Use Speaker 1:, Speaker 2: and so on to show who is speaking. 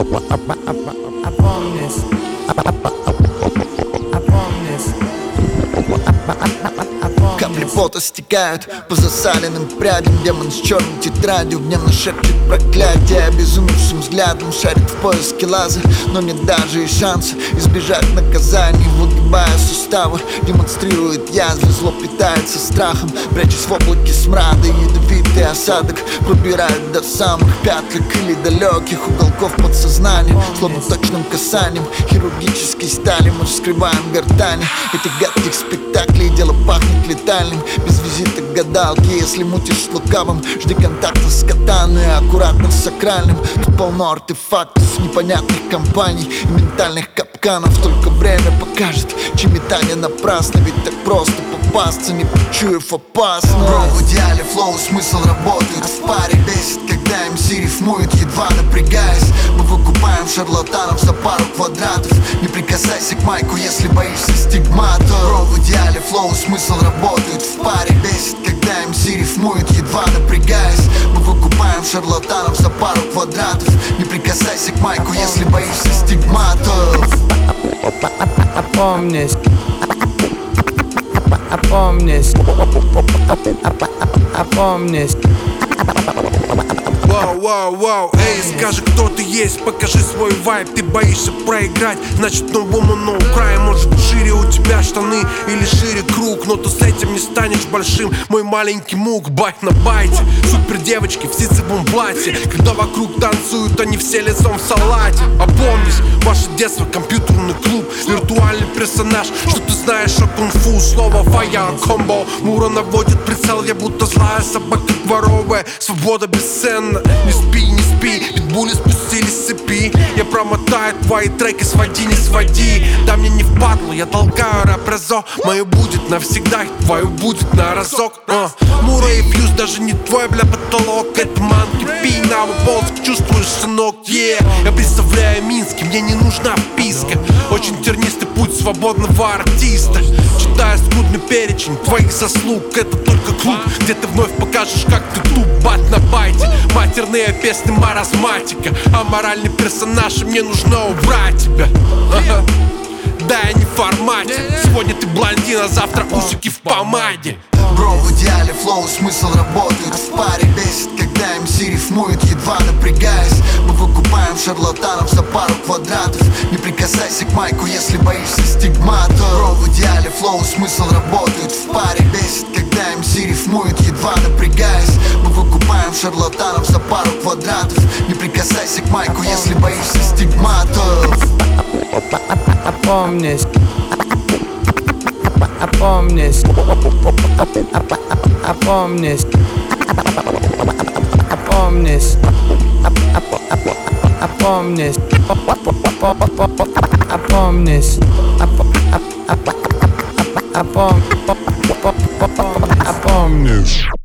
Speaker 1: Капли пота стекают по засаленным прядям. Демон с черной тетрадью гневно шепчет проклятие. Обезумевшим взглядом шарит в поиске лаза, но нет даже и шанса избежать наказаний. Выгибая суставы, демонстрирует язвы. Зло питается страхом, прячась в облаке смрада. Ядовитый осадок пробирает до самых пяток или далеких уголков подсознания. Словно точным касанием хирургической стали мы вскрываем гортани этих гадких спектаклей. Дело пахнет летальным, без визита к гадалке. Если мутишь с лукавым, жди контакта с катаной, аккуратно с сакральным. Тут полно артефактов, непонятных компаний и ментальных капканов. Только время покажет, чьи метания напрасно. Ведь так просто попасться, не почуяв опасность. Бро, в идеале флоу, смысл работает в паре. Бесит, когда МС рифмует, едва напрягаясь. Мы выкупаем шарлатанов за пару квадратов. Не прикасайся к майку, если боишься стигмата. Бро, в идеале флоу, смысл работает в паре. Бесит, когда МС рифмует, едва напрягаясь. Мы выкупаем шарлатанов за пару квадратов. Не прикасайся к майку, если боишься стигматов.
Speaker 2: Опомнись, опомнись, опомнись.
Speaker 3: Вау, вау, вау, эй, скажи, кто ты есть, покажи свой вайб. Ты боишься проиграть, значит no woman, no cry. Может шире у тебя штаны или шире круг, но ты с этим не станешь большим, мой маленький мук. Байт на байте, супер девочки в ситцевом платье. Когда вокруг танцуют, они все лицом в салате. Опомнись, ваше детство, компьютерный клуб, виртуальный персонаж. Что ты знаешь о кунг-фу? Слово fire combo. Мура наводит прицел, я будто злая собака дворовая. Свобода бесценна. Не спи, не спи, питбули спустились с цепи. Я промотаю твои треки, своди, не своди. Да мне не впадло, я толкаю рэп-разо. Мое будет навсегда, твое будет на разок. Мура и Фьюз, даже не твой, бля, потолок. Это манки пи, на Волск, чувствуешь, сынок, yeah. Я представляю Минск, мне не нужна вписка. Очень тернистый путь свободного артиста. Читаю скудный перечень твоих заслуг. Это только клуб, где ты вновь покажешь, как ты туп. Бат на байте, матерные песни маразматика. А моральный персонаж, и мне нужно убрать тебя. Да, я не в формате. Сегодня ты блондин, а завтра усики в помаде.
Speaker 1: Бро, в идеале флоу, смысл работает в паре. Бесит, когда МС рифмует, едва напрягаясь. Мы выкупаем шарлатанов за пару квадратов. Не прикасайся к майку, если боишься стигмата. Бро, в идеале флоу, смысл работает в паре. Бесит, когда МС рифмует, едва напрягаясь. Мы выкупаем шарлатанов за пару квадратов. Не прикасайся к майку, если боишься стигматов.
Speaker 2: Опомнись, опомнись, опомнись, опомнись, опомнись, опомнись, опомнись.